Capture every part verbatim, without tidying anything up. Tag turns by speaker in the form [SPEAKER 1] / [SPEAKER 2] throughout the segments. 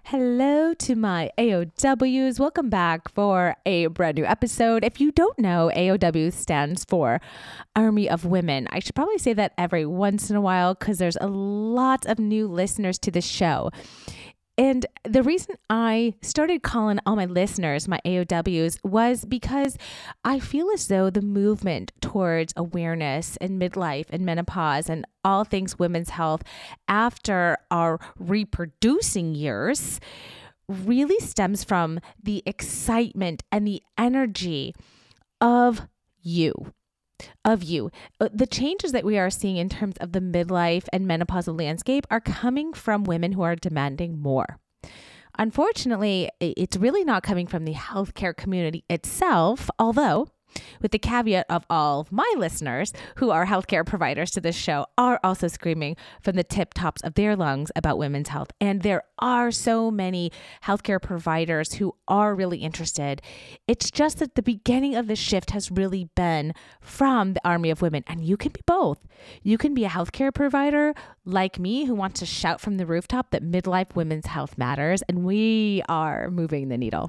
[SPEAKER 1] Hello to my A O Ws. Welcome back for a brand new episode. If you don't know, A O W stands for Army of Women. I should probably say that every once in a while because there's a lot of new listeners to the show. And the reason I started calling all my listeners my A O Ws was because I feel as though the movement towards awareness and midlife and menopause and all things women's health after our reproducing years really stems from the excitement and the energy of you. Of you. The changes that we are seeing in terms of the midlife and menopausal landscape are coming from women who are demanding more. Unfortunately, it's really not coming from the healthcare community itself, although with the caveat of all of my listeners who are healthcare providers to this show are also screaming from the tip tops of their lungs about women's health. And there are so many healthcare providers who are really interested. It's just that the beginning of the shift has really been from the Army of Women. And you can be both. You can be a healthcare provider like me who wants to shout from the rooftop that midlife women's health matters. And we are moving the needle.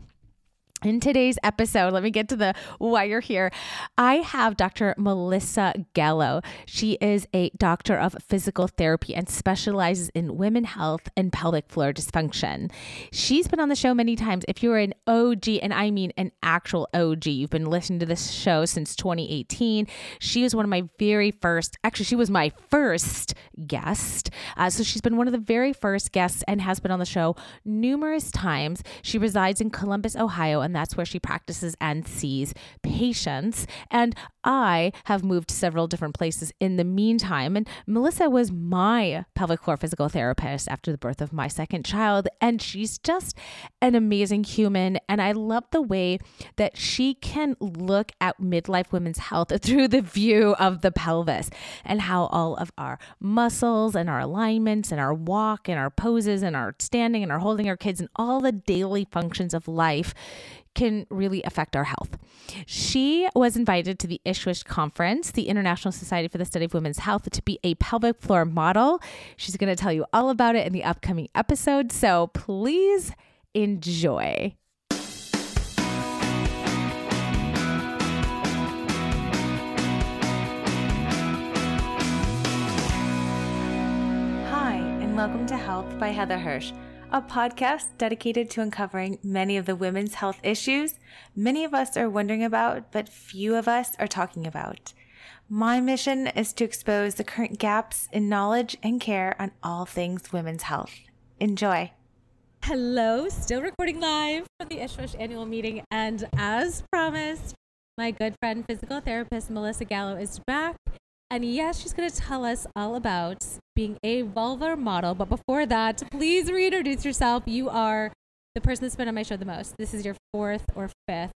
[SPEAKER 1] In today's episode, let me get to the why you're here. I have Doctor Melissa Gallo. She is a doctor of physical therapy and specializes in women's health and pelvic floor dysfunction. She's been on the show many times. If you're an O G, and I mean an actual O G, you've been listening to this show since twenty eighteen. She was one of my very first, actually, she was my first guest. Uh, so she's been one of the very first guests and has been on the show numerous times. She resides in Columbus, Ohio, and that's where she practices and sees patients. And I have moved several different places in the meantime. And Melissa was my pelvic floor physical therapist after the birth of my second child. And she's just an amazing human. And I love the way that she can look at midlife women's health through the view of the pelvis and how all of our muscles and our alignments and our walk and our poses and our standing and our holding our kids and all the daily functions of life can really affect our health. She was invited to the ISHWSH conference, the International Society for the Study of Women's Health, to be a pelvic floor model. She's going to tell you all about it in the upcoming episode. So please enjoy. Hi, and welcome to Health by Heather Hirsch, a podcast dedicated to uncovering many of the women's health issues many of us are wondering about, but few of us are talking about. My mission is to expose the current gaps in knowledge and care on all things women's health. Enjoy. Hello, still recording live from the ISHWSH annual meeting, and as promised, my good friend, physical therapist Melissa Gallo is back. And yes, she's going to tell us all about being a vulvar model. But before that, please reintroduce yourself. You are the person that's been on my show the most. This is your fourth or fifth.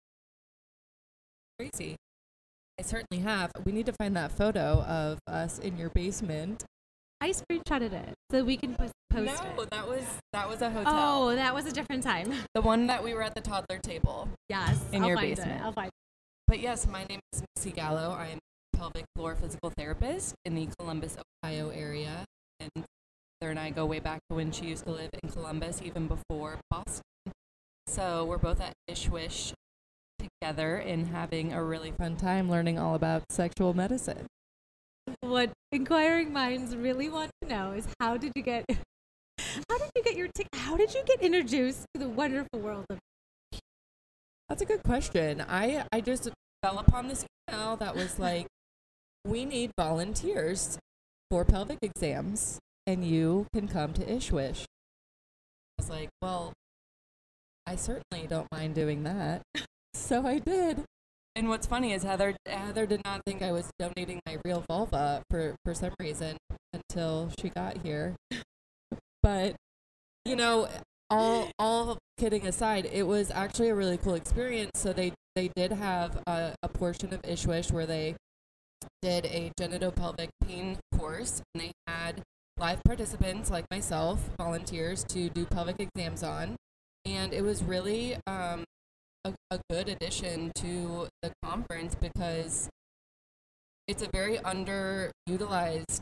[SPEAKER 2] Crazy. I certainly have. We need to find that photo of us in your basement.
[SPEAKER 1] I screenshotted it so we can post, post
[SPEAKER 2] no,
[SPEAKER 1] it.
[SPEAKER 2] No, that was that was a hotel.
[SPEAKER 1] Oh, that was a different time.
[SPEAKER 2] The one that we were at the toddler table.
[SPEAKER 1] Yes,
[SPEAKER 2] in
[SPEAKER 1] I'll
[SPEAKER 2] your
[SPEAKER 1] find
[SPEAKER 2] basement.
[SPEAKER 1] It. I'll find it.
[SPEAKER 2] But yes, my name is Missy Gallo. I am pelvic floor physical therapist in the Columbus, Ohio area. And Heather and I go way back to when she used to live in Columbus, even before Boston. So we're both at ISHWSH together and having a really fun time learning all about sexual medicine.
[SPEAKER 1] What inquiring minds really want to know is how did you get how did you get your tick how did you get introduced to the wonderful world of
[SPEAKER 2] That's a good question. I, I just fell upon this email that was like, we need volunteers for pelvic exams, and you can come to ISHWSH. I was like, well, I certainly don't mind doing that. So I did. And what's funny is Heather Heather did not think I was donating my real vulva for, for some reason until she got here. But, you know, all all kidding aside, it was actually a really cool experience. So they, they did have a, a portion of ISHWSH where they did a genitopelvic pain course, and they had live participants like myself, volunteers, to do pelvic exams on. And it was really um, a, a good addition to the conference because it's a very underutilized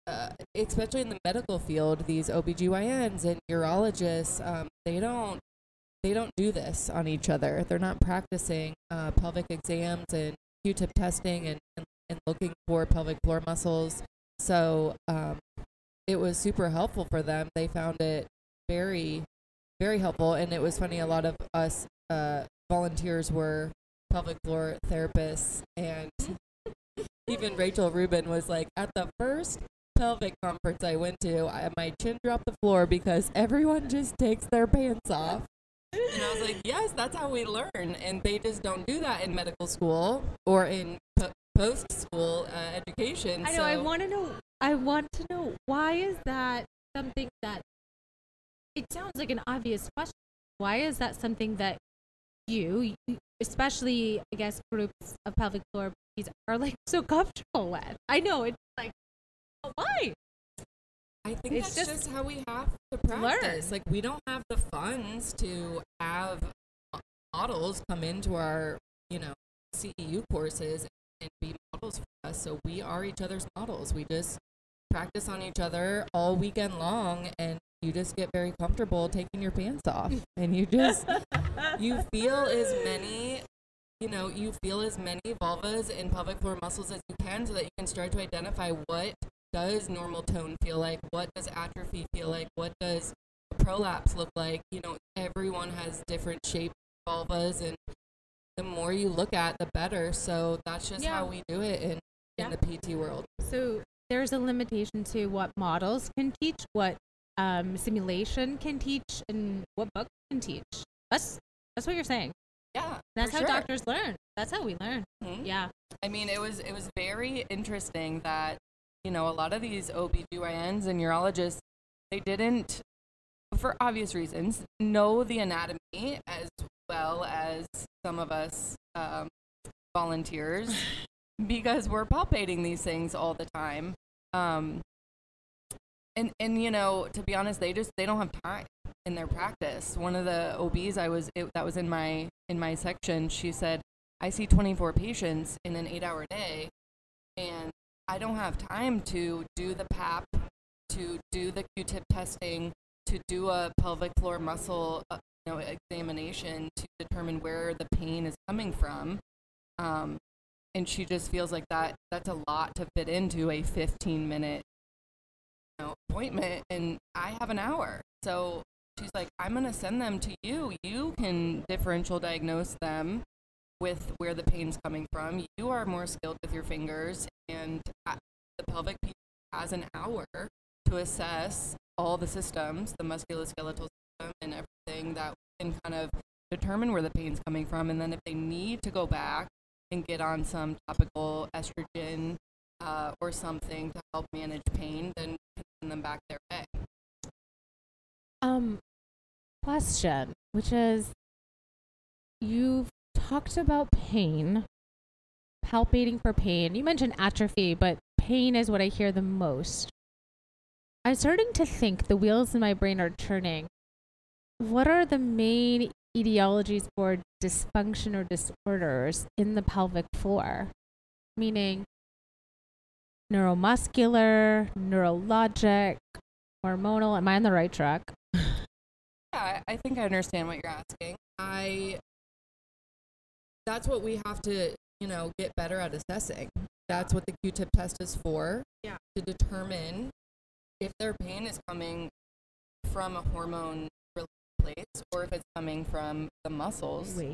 [SPEAKER 2] uh, especially in the medical field, these O B G Y Ns and urologists, um, they don't they don't do this on each other. They're not practicing uh, pelvic exams and Q-tip testing and, and, and looking for pelvic floor muscles. So um, it was super helpful for them. They found it very, very helpful. And it was funny, a lot of us uh, volunteers were pelvic floor therapists. And even Rachel Rubin was like, at the first pelvic conference I went to, I, my chin dropped the floor because everyone just takes their pants off. And I was like, yes, that's how we learn. And they just don't do that in medical school or in po- post-school uh, education.
[SPEAKER 3] I know.
[SPEAKER 2] So
[SPEAKER 3] I want to know. I want to know, why is that something that, it sounds like an obvious question. Why is that something that you, especially, I guess, groups of pelvic floor are like so comfortable with? I know, it's like, why?
[SPEAKER 2] I think
[SPEAKER 3] It's
[SPEAKER 2] that's
[SPEAKER 3] just
[SPEAKER 2] just how we have to practice.
[SPEAKER 3] learn.
[SPEAKER 2] Like, we don't have the funds to have models come into our, you know, C E U courses and be models for us. So we are each other's models. We just practice on each other all weekend long, and you just get very comfortable taking your pants off. And you just, you feel as many, you know, you feel as many vulvas and pelvic floor muscles as you can, so that you can start to identify what does normal tone feel like, what does atrophy feel like, what does a prolapse look like. You know, everyone has different shaped vulvas, and the more you look at, the better. So that's just
[SPEAKER 3] Yeah.
[SPEAKER 2] how we do it in,
[SPEAKER 3] Yeah.
[SPEAKER 2] in the P T world.
[SPEAKER 3] So there's a limitation to what models can teach, what um, simulation can teach, and what books can teach. That's that's what you're saying.
[SPEAKER 2] Yeah,
[SPEAKER 3] That's
[SPEAKER 2] for
[SPEAKER 3] how
[SPEAKER 2] sure.
[SPEAKER 3] doctors learn. That's how we learn.
[SPEAKER 2] Mhm.
[SPEAKER 3] Yeah.
[SPEAKER 2] I mean, it was it was very interesting that, you know, a lot of these O B G Y Ns and urologists, they didn't, for obvious reasons, know the anatomy as well as some of us um, volunteers, because we're palpating these things all the time. Um, and, and, you know, to be honest, they just, they don't have time in their practice. One of the O Bs I was, it, that was in my, in my section, she said, I see twenty-four patients in an eight hour day, and I don't have time to do the P A P, to do the Q-tip testing, to do a pelvic floor muscle uh, you know, examination to determine where the pain is coming from. Um, and she just feels like that that's a lot to fit into a fifteen minute you know, appointment, and I have an hour. So she's like, I'm going to send them to you. You can differential diagnose them with where the pain's coming from. You are more skilled with your fingers, and the pelvic P T has an hour to assess all the systems, the musculoskeletal system and everything, that can kind of determine where the pain's coming from. And then if they need to go back and get on some topical estrogen uh, or something to help manage pain, then we can send them back their way.
[SPEAKER 3] Um, question, which is, you've talked about pain, palpating for pain. You mentioned atrophy, but pain is what I hear the most. I'm starting to think, the wheels in my brain are turning. What are the main etiologies for dysfunction or disorders in the pelvic floor? Meaning neuromuscular, neurologic, hormonal. Am I on the right track?
[SPEAKER 2] Yeah, I think I understand what you're asking. I, that's what we have to, you know, get better at assessing. That's what the Q-tip test is for.
[SPEAKER 3] Yeah.
[SPEAKER 2] To determine if their pain is coming from a hormone place or if it's coming from the muscles.
[SPEAKER 3] Wait.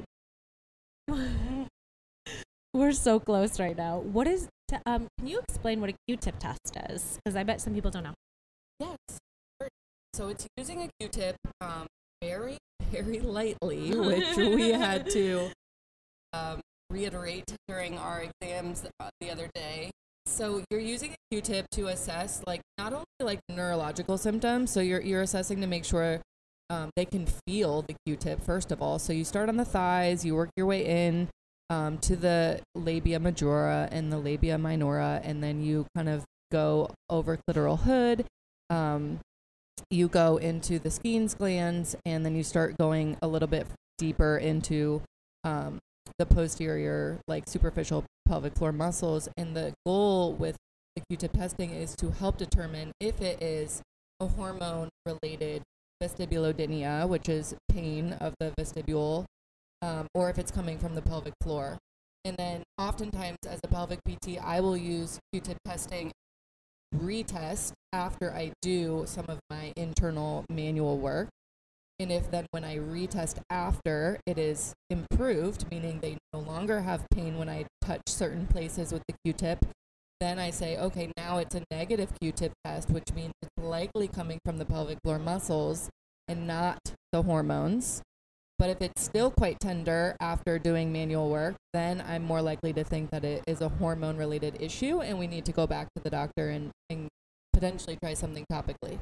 [SPEAKER 3] We're so close right now. What is, t- um, can you explain what a Q-tip test is? Because I bet some people don't know.
[SPEAKER 2] Yes. So it's using a Q-tip um, very, very lightly, which we had to um, reiterate during our exams uh, the other day. So you're using a Q-tip to assess, like, not only like neurological symptoms, so you're you're assessing to make sure um, they can feel the Q-tip first of all. So you start on the thighs, you work your way in um, to the labia majora and the labia minora, and then you kind of go over clitoral hood. Um, you go into the Skene's glands, and then you start going a little bit deeper into um, the posterior, like superficial pelvic floor muscles. And the goal with the Q-tip testing is to help determine if it is a hormone-related vestibulodynia, which is pain of the vestibule, um, or if it's coming from the pelvic floor. And then oftentimes as a pelvic P T, I will use Q-tip testing retest after I do some of my internal manual work. And if then when I retest after it is improved, meaning they no longer have pain when I touch certain places with the Q-tip, then I say, okay, now it's a negative Q-tip test, which means it's likely coming from the pelvic floor muscles and not the hormones. But if it's still quite tender after doing manual work, then I'm more likely to think that it is a hormone-related issue and we need to go back to the doctor and, and potentially try something topically.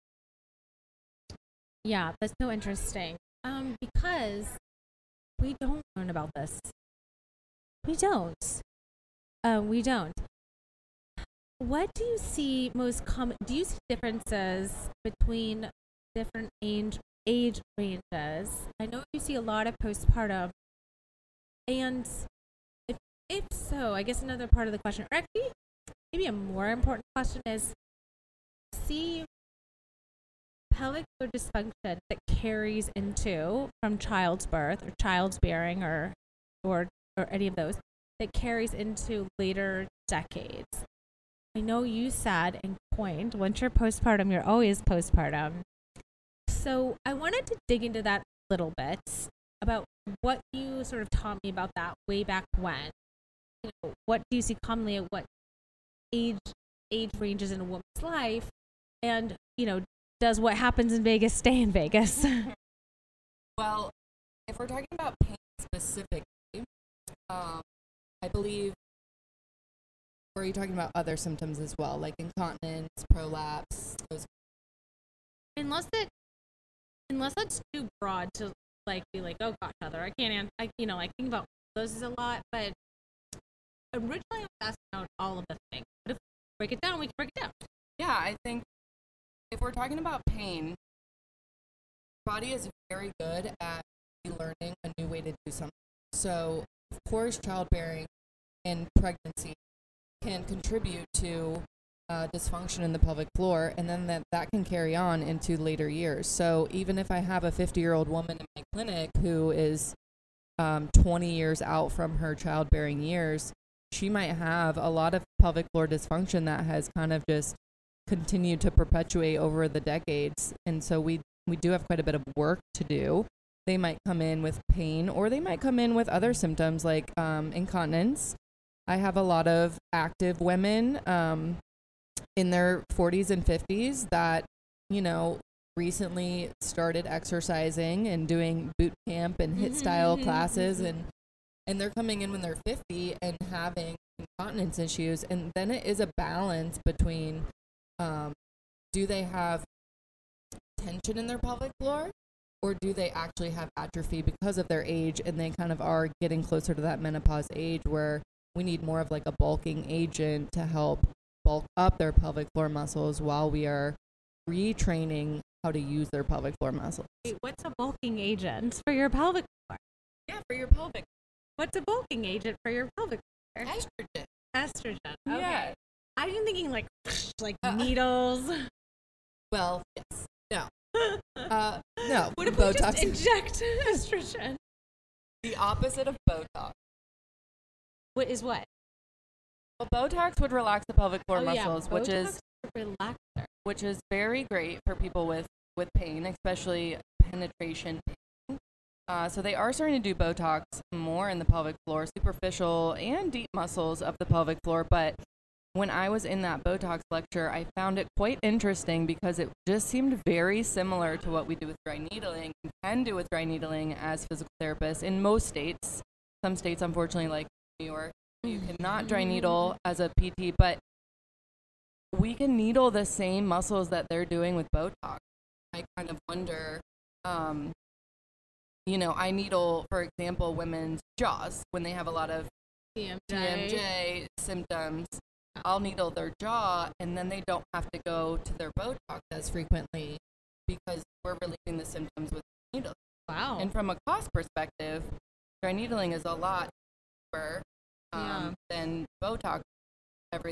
[SPEAKER 3] Yeah, that's so interesting. Um, because we don't learn about this.
[SPEAKER 1] We don't.
[SPEAKER 3] Uh, we don't. What do you see most common? Do you see differences between different age age ranges? I know you see a lot of postpartum, and if if so, I guess another part of the question, or actually maybe a more important question, is see pelvic floor dysfunction that carries into from child's birth or child's bearing or or or any of those that carries into later decades. I know you said and coined, once you're postpartum, you're always postpartum. So I wanted to dig into that a little bit about what you sort of taught me about that way back when. You know, what do you see commonly at what age age ranges in a woman's life? And, you know, does what happens in Vegas stay in Vegas?
[SPEAKER 2] Well, if we're talking about pain specifically, um, I believe, or are you talking about other symptoms as well, like incontinence, prolapse, those?
[SPEAKER 3] Unless it, unless it's too broad to like be like, oh gosh, Heather, I can't, an- I you know, I think about those is a lot. But originally, I was asking out all of the things. But if we break it down, we can break it down.
[SPEAKER 2] Yeah, I think if we're talking about pain, body is very good at learning a new way to do something. So, of course, childbearing and pregnancy can contribute to uh, dysfunction in the pelvic floor, and then that, that can carry on into later years. So even if I have a fifty-year-old woman in my clinic who is um, twenty years out from her childbearing years, she might have a lot of pelvic floor dysfunction that has kind of just continued to perpetuate over the decades. And so we, we do have quite a bit of work to do. They might come in with pain, or they might come in with other symptoms like um, incontinence. I have a lot of active women um, in their forties and fifties that, you know, recently started exercising and doing boot camp and HIIT style classes, and and they're coming in when they're fifty and having incontinence issues. And then it is a balance between um, do they have tension in their pelvic floor, or do they actually have atrophy because of their age, and they kind of are getting closer to that menopause age where we need more of like a bulking agent to help bulk up their pelvic floor muscles while we are retraining how to use their pelvic floor muscles.
[SPEAKER 3] Wait, what's a bulking agent for your pelvic floor?
[SPEAKER 2] Yeah, for your pelvic.
[SPEAKER 3] What's a bulking agent for your pelvic floor?
[SPEAKER 2] Estrogen.
[SPEAKER 3] Estrogen. Okay.
[SPEAKER 2] Yeah.
[SPEAKER 3] I'm thinking like like
[SPEAKER 2] Uh,
[SPEAKER 3] needles.
[SPEAKER 2] Well, yes. No. Uh, no.
[SPEAKER 3] What if
[SPEAKER 2] Botox.
[SPEAKER 3] we just inject estrogen?
[SPEAKER 2] The opposite of Botox.
[SPEAKER 3] What is what?
[SPEAKER 2] Well, Botox would relax the pelvic floor
[SPEAKER 3] Oh, yeah,
[SPEAKER 2] muscles, which
[SPEAKER 3] Botox
[SPEAKER 2] is
[SPEAKER 3] relaxer.
[SPEAKER 2] which is very great for people with, with pain, especially penetration pain. Uh, so they are starting to do Botox more in the pelvic floor, superficial and deep muscles of the pelvic floor. But when I was in that Botox lecture, I found it quite interesting because it just seemed very similar to what we do with dry needling, and can do with dry needling as physical therapists in most states. Some states, unfortunately, like New York, you cannot dry needle as a P T, but we can needle the same muscles that they're doing with Botox. I kind of wonder, um, you know, I needle, for example, women's jaws when they have a lot of
[SPEAKER 3] T M
[SPEAKER 2] T M J symptoms. I'll needle their jaw, and then they don't have to go to their Botox as frequently because we're relieving the symptoms with needles.
[SPEAKER 3] Wow.
[SPEAKER 2] And from a cost perspective, dry needling is a lot cheaper um,
[SPEAKER 3] Yeah.
[SPEAKER 2] than Botox every three months.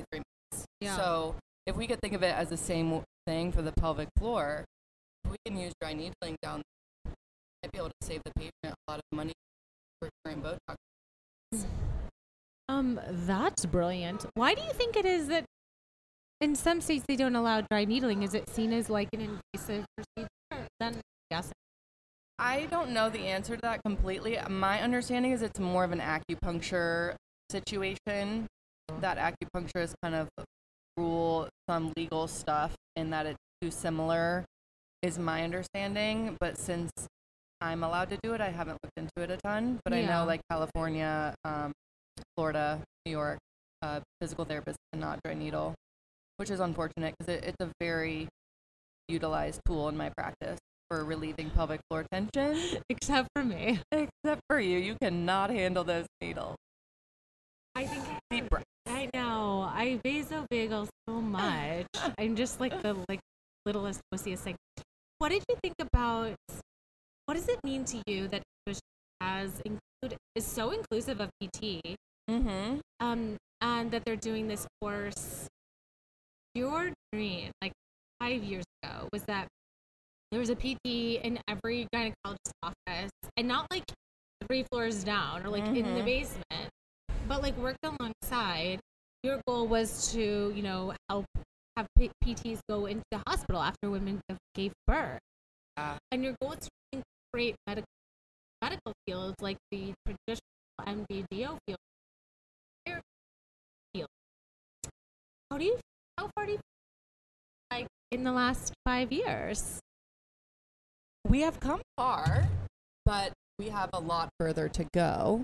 [SPEAKER 3] Yeah.
[SPEAKER 2] So if we could think of it as the same thing for the pelvic floor, if we can use dry needling down there, we might be able to save the patient a lot of money for current Botox.
[SPEAKER 3] Um, that's brilliant. Why do you think it is that in some states they don't allow dry needling? Is it seen as like an invasive procedure? Then yes.
[SPEAKER 2] I don't know the answer to that completely. My understanding is it's more of an acupuncture situation. That acupuncturists kind of rule some legal stuff and that it's too similar is my understanding. But since I'm allowed to do it, I haven't looked into it a ton. But I
[SPEAKER 3] Yeah.
[SPEAKER 2] know like California, um, Florida, New York, uh, physical therapists cannot dry needle, which is unfortunate because it, it's a very utilized tool in my practice for relieving pelvic floor tension.
[SPEAKER 3] Except for me.
[SPEAKER 2] Except for you, you cannot handle those needles.
[SPEAKER 3] I think
[SPEAKER 2] Deep breath.
[SPEAKER 3] I know. I vasovagal so much. I'm just like the like littlest pussiest thing. What did you think about? What does it mean to you that English has include is so inclusive of P T?
[SPEAKER 2] Mm-hmm.
[SPEAKER 3] Um, and that they're doing this course. Your dream, like five years ago, was that there was a P T in every gynecologist's office, and not like three floors down or like in the
[SPEAKER 2] Mhm.
[SPEAKER 3] basement, but like worked alongside. Your goal was to, you know, help have P- PTs go into the hospital after women g- gave birth,
[SPEAKER 2] Yeah.
[SPEAKER 3] and your goal is to create medical medical fields like the traditional M D D O field. field. How do you? How far do you? Like in the last five years?
[SPEAKER 2] We have come far, but we have a lot further to go.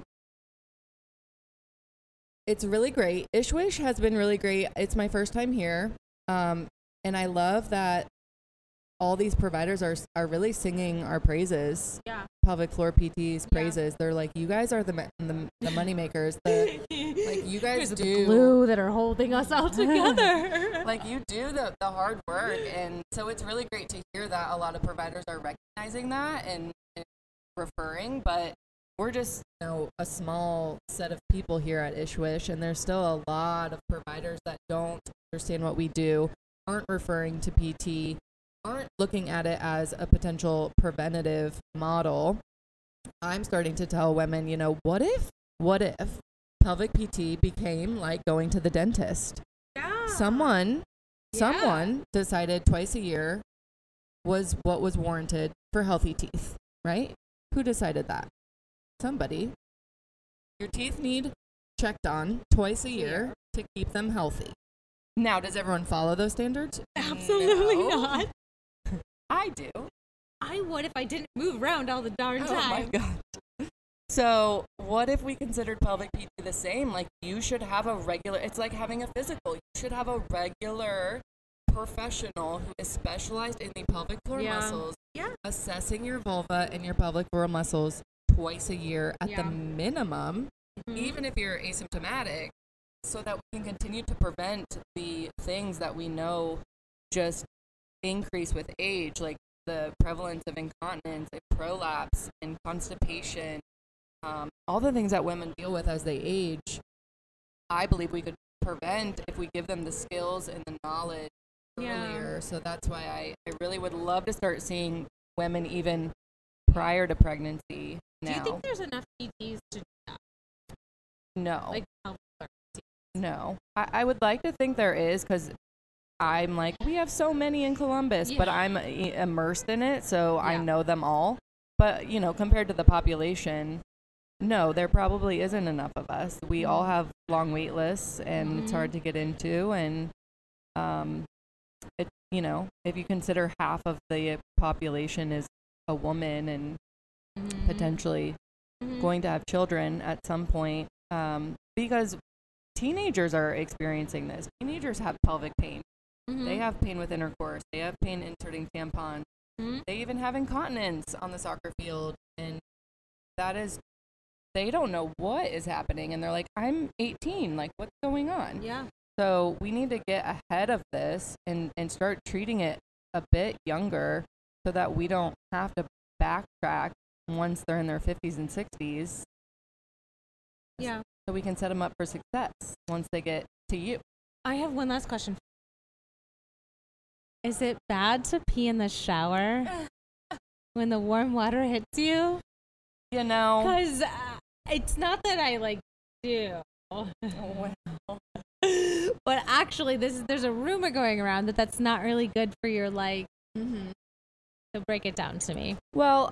[SPEAKER 2] It's really great. Ishwish has been really great. It's my first time here, um, and I love that all these providers are are really singing our praises.
[SPEAKER 3] Yeah.
[SPEAKER 2] Pelvic floor P Ts praises. They're like, you guys are the ma- the, the money makers. The, like you guys
[SPEAKER 3] Here's
[SPEAKER 2] do
[SPEAKER 3] the glue that are holding us all together.
[SPEAKER 2] like you do the, the hard work, and so it's really great to hear that a lot of providers are recognizing that and, and referring, but we're just, you know, a small set of people here at Ishwish, and there's still a lot of providers that don't understand what we do, aren't referring to P T, aren't looking at it as a potential preventative model. I'm starting to tell women, you know, what if, what if pelvic P T became like going to the dentist?
[SPEAKER 3] Yeah.
[SPEAKER 2] Someone,
[SPEAKER 3] Yeah.
[SPEAKER 2] someone decided twice a year was what was warranted for healthy teeth, right? Who decided that? Somebody. Your teeth need checked on twice a year to keep them healthy. Now, does everyone follow those standards?
[SPEAKER 3] Absolutely
[SPEAKER 2] No.
[SPEAKER 3] not.
[SPEAKER 2] I do.
[SPEAKER 3] I would if I didn't move around all the darn
[SPEAKER 2] Oh my
[SPEAKER 3] time.
[SPEAKER 2] god. So, what if we considered pelvic P T the same? Like, you should have a regular, it's like having a physical. You should have a regular professional who is specialized in the pelvic floor
[SPEAKER 3] Yeah.
[SPEAKER 2] muscles,
[SPEAKER 3] Yeah.
[SPEAKER 2] assessing your vulva and your pelvic floor muscles twice a year at
[SPEAKER 3] Yeah.
[SPEAKER 2] the minimum,
[SPEAKER 3] Mhm.
[SPEAKER 2] even if you're asymptomatic, so that we can continue to prevent the things that we know just increase with age, like the prevalence of incontinence, like prolapse, and constipation, um, all the things that women deal with as they age. I believe we could prevent if we give them the skills and the knowledge
[SPEAKER 3] Yeah.
[SPEAKER 2] earlier. So that's why I, I really would love to start seeing women even prior to pregnancy now.
[SPEAKER 3] Do you think there's enough P Ts to do that?
[SPEAKER 2] no.
[SPEAKER 3] Like pelvic floor P Ts?
[SPEAKER 2] No, I, I would like to think there is, because I'm like, we have so many in Columbus, but
[SPEAKER 3] Yeah.
[SPEAKER 2] I'm i- immersed in it, so I
[SPEAKER 3] Yeah.
[SPEAKER 2] know them all. But, you know, compared to the population, no, there probably isn't enough of us. We all
[SPEAKER 3] Mhm.
[SPEAKER 2] have long wait lists, and it's
[SPEAKER 3] Mhm.
[SPEAKER 2] hard to get into. And, um, it, you know, if you consider half of the population is a woman and
[SPEAKER 3] Mhm.
[SPEAKER 2] potentially
[SPEAKER 3] Mhm.
[SPEAKER 2] going to have children at some point, um, because teenagers are experiencing this. Teenagers have pelvic pain.
[SPEAKER 3] Mhm.
[SPEAKER 2] They have pain with intercourse. They have pain inserting tampons.
[SPEAKER 3] Mhm.
[SPEAKER 2] They even have incontinence on the soccer field. And that is, they don't know what is happening. And they're like, I'm eighteen. Like, what's going on?
[SPEAKER 3] Yeah.
[SPEAKER 2] So we need to get ahead of this and, and start treating it a bit younger so that we don't have to backtrack once they're in their fifties and sixties.
[SPEAKER 3] Yeah.
[SPEAKER 2] So we can set them up for success once they get to you.
[SPEAKER 3] I have one last question. Is it bad to pee in the shower when the warm water hits you?
[SPEAKER 2] You know,
[SPEAKER 3] Because uh, it's not that I like do.
[SPEAKER 2] well,
[SPEAKER 3] But actually, this is, there's a rumor going around that that's not really good for your, like,
[SPEAKER 2] mm-hmm.
[SPEAKER 3] so break it down to me.
[SPEAKER 2] well,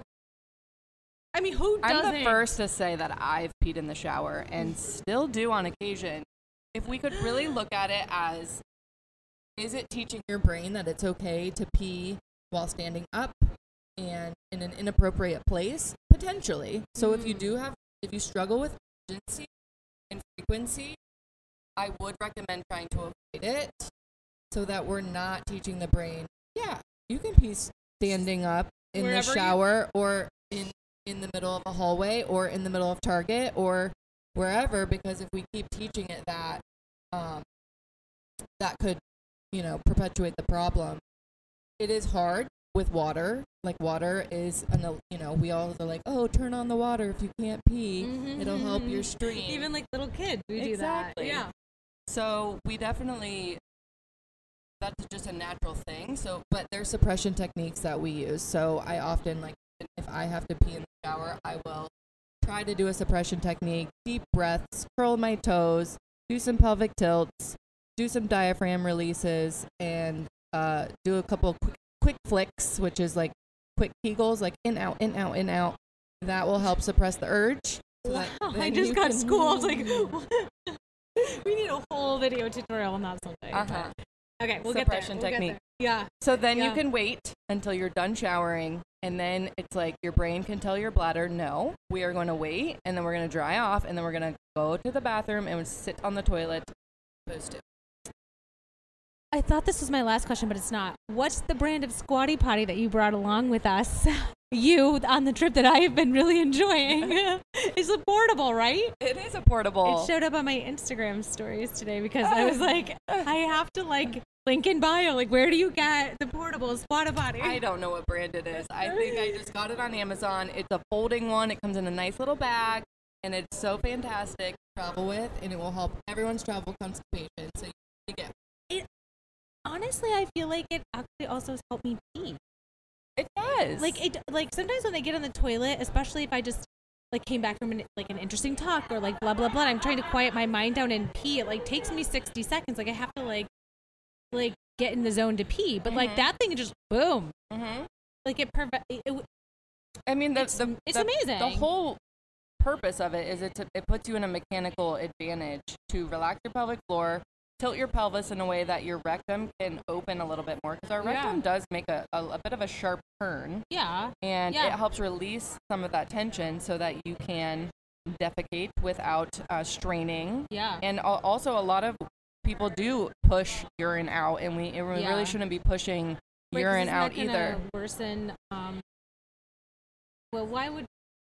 [SPEAKER 3] I mean, who doesn't?
[SPEAKER 2] I'm the first to say that I've peed in the shower and still do on occasion. If we could really look at it as, is it teaching your brain that it's okay to pee while standing up and in an inappropriate place? Potentially. So if you do have, if you struggle with urgency and frequency, I would recommend trying to avoid it so that we're not teaching the brain, yeah, you can pee standing up in
[SPEAKER 3] Wherever
[SPEAKER 2] the
[SPEAKER 3] you-
[SPEAKER 2] shower or in, in the middle of a hallway or in the middle of Target or wherever, because if we keep teaching it that, um, that could, you know, perpetuate the problem. It is hard with water. Like water is, an, you know, we all are like, oh, turn on the water if you can't pee.
[SPEAKER 3] Mhm,
[SPEAKER 2] It'll help
[SPEAKER 3] mhm.
[SPEAKER 2] your stream.
[SPEAKER 3] Even like little kids, we
[SPEAKER 2] Exactly.
[SPEAKER 3] do that. Yeah.
[SPEAKER 2] So we definitely, that's just a natural thing. So, but there's suppression techniques that we use. So I often, like, if I have to pee in the shower, I will try to do a suppression technique, deep breaths, curl my toes, do some pelvic tilts, do some diaphragm releases, and uh, do a couple quick, quick flicks, which is like quick Kegels, like in, out, in, out, in, out. That will help suppress the urge. So
[SPEAKER 3] Wow,
[SPEAKER 2] that
[SPEAKER 3] I
[SPEAKER 2] then
[SPEAKER 3] just
[SPEAKER 2] you
[SPEAKER 3] got
[SPEAKER 2] can-
[SPEAKER 3] schooled. Like, we need a whole video tutorial on that someday.
[SPEAKER 2] Uh-huh.
[SPEAKER 3] Okay, we'll
[SPEAKER 2] Suppression
[SPEAKER 3] get there. We'll get
[SPEAKER 2] technique.
[SPEAKER 3] there. Yeah.
[SPEAKER 2] So then
[SPEAKER 3] Yeah.
[SPEAKER 2] you can wait until you're done showering, and then it's like your brain can tell your bladder, no, we are going to wait, and then we're going to dry off, and then we're going to go to the bathroom and sit on the toilet. Supposed to.
[SPEAKER 3] I thought this was my last question, but it's not. What's the brand of squatty potty that you brought along with us? You on the trip that I have been really enjoying. It's a portable, right?
[SPEAKER 2] It is a portable.
[SPEAKER 3] It showed up on my Instagram stories today because I was like, I have to like link in bio. Like, where do you get the portable squatty potty?
[SPEAKER 2] I don't know what brand it is. I think I just got it on Amazon. It's a folding one. It comes in a nice little bag, and it's so fantastic to travel with, and it will help everyone's travel constipation. So you get
[SPEAKER 3] Honestly, I feel like it actually also has helped me pee.
[SPEAKER 2] it does.
[SPEAKER 3] Like it, like sometimes when I get on the toilet, especially if I just like came back from an, like an interesting talk or like blah blah blah, and I'm trying to quiet my mind down and pee. It like takes me sixty seconds. Like I have to like like get in the zone to pee. But like
[SPEAKER 2] Mhm.
[SPEAKER 3] that thing just boom.
[SPEAKER 2] Mm-hmm.
[SPEAKER 3] Like it, perve- it, it
[SPEAKER 2] I mean, the,
[SPEAKER 3] It's-
[SPEAKER 2] the,
[SPEAKER 3] it's
[SPEAKER 2] the-
[SPEAKER 3] amazing.
[SPEAKER 2] The whole purpose of it is it to, it puts you in a mechanical advantage to relax your pelvic floor, tilt your pelvis in a way that your rectum can open a little bit more, because our
[SPEAKER 3] Yeah.
[SPEAKER 2] rectum does make a, a, a bit of a sharp turn,
[SPEAKER 3] yeah.
[SPEAKER 2] and
[SPEAKER 3] Yeah.
[SPEAKER 2] it helps release some of that tension so that you can defecate without uh, straining.
[SPEAKER 3] Yeah.
[SPEAKER 2] And al- also, a lot of people do push urine out, and we, and we
[SPEAKER 3] Yeah.
[SPEAKER 2] really shouldn't be pushing
[SPEAKER 3] Right, 'cause
[SPEAKER 2] urine
[SPEAKER 3] isn't
[SPEAKER 2] out
[SPEAKER 3] that gonna
[SPEAKER 2] either.
[SPEAKER 3] Worsen. Um. Well, why would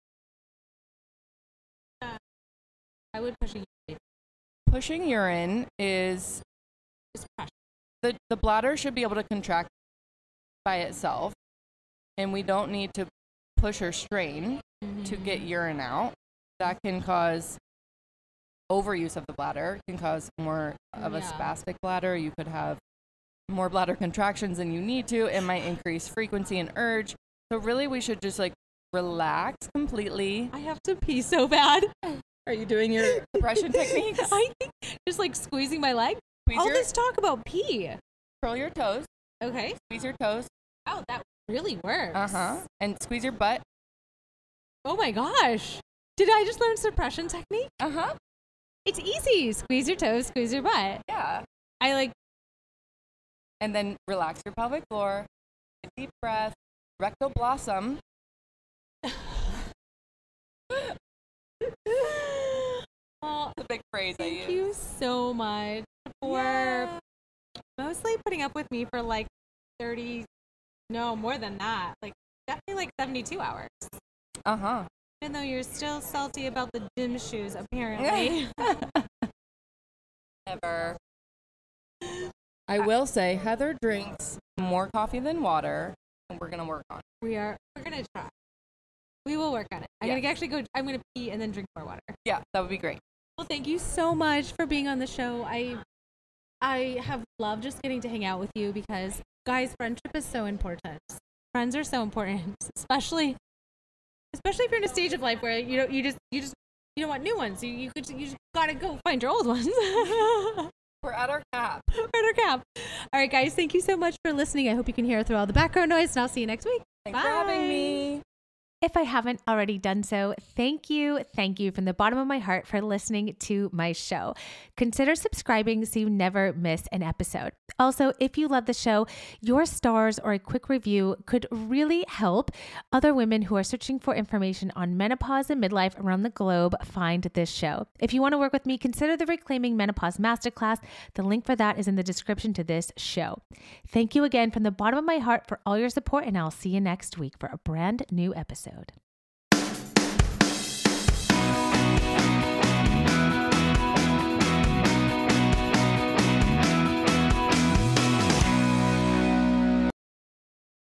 [SPEAKER 3] uh, why would pushing
[SPEAKER 2] Pushing urine is
[SPEAKER 3] just pressure?
[SPEAKER 2] the, the bladder should be able to contract by itself, and we don't need to push or strain to get urine out. That can cause overuse of the bladder, can cause more of a
[SPEAKER 3] Yeah.
[SPEAKER 2] spastic bladder. You could have more bladder contractions than you need to. It might increase frequency and urge. So really, we should just like relax completely.
[SPEAKER 3] I have to pee so bad.
[SPEAKER 2] Are you doing your compression techniques?
[SPEAKER 3] I think just like squeezing my leg.
[SPEAKER 2] Squeeze
[SPEAKER 3] All
[SPEAKER 2] your,
[SPEAKER 3] this talk about pee.
[SPEAKER 2] curl your toes,
[SPEAKER 3] Okay.
[SPEAKER 2] squeeze your toes,
[SPEAKER 3] Oh, that really works.
[SPEAKER 2] uh huh, and squeeze your butt,
[SPEAKER 3] Oh my gosh. Did I just learn suppression technique?
[SPEAKER 2] uh huh,
[SPEAKER 3] It's easy. Squeeze your toes, squeeze your butt.
[SPEAKER 2] yeah.
[SPEAKER 3] I like
[SPEAKER 2] And then relax your pelvic floor, a deep breath, rectal blossom.
[SPEAKER 3] well,
[SPEAKER 2] It's a big phrase I
[SPEAKER 3] thank
[SPEAKER 2] use.
[SPEAKER 3] you so much for
[SPEAKER 2] Yeah.
[SPEAKER 3] mostly putting up with me for like thirty, no, more than that. Like definitely like seventy-two hours.
[SPEAKER 2] Uh huh.
[SPEAKER 3] Even though you're still salty about the gym shoes, apparently.
[SPEAKER 2] Never. I will say Heather drinks more coffee than water, and we're gonna work on it.
[SPEAKER 3] we are, we're going to try. We will work on it. I'm
[SPEAKER 2] Yeah.
[SPEAKER 3] going to actually go, I'm going to pee and then drink more water.
[SPEAKER 2] Yeah, that would be great.
[SPEAKER 3] Well, thank you so much for being on the show. I I have loved just getting to hang out with you because, guys, friendship is so important. Friends are so important, especially especially if you're in a stage of life where you know you just you just you don't want new ones. You you could you just gotta go find your old ones.
[SPEAKER 2] We're at our cap.
[SPEAKER 3] We're at our cap. All right, guys, thank you so much for listening. I hope you can hear through all the background noise, and I'll see you next week.
[SPEAKER 2] Thanks
[SPEAKER 3] Bye.
[SPEAKER 2] for having me.
[SPEAKER 1] If I haven't already done so, thank you, thank you from the bottom of my heart for listening to my show. Consider subscribing so you never miss an episode. Also, if you love the show, your stars or a quick review could really help other women who are searching for information on menopause and midlife around the globe find this show. If you want to work with me, consider the Reclaiming Menopause Masterclass. The link for that is in the description to this show. Thank you again from the bottom of my heart for all your support, and I'll see you next week for a brand new episode.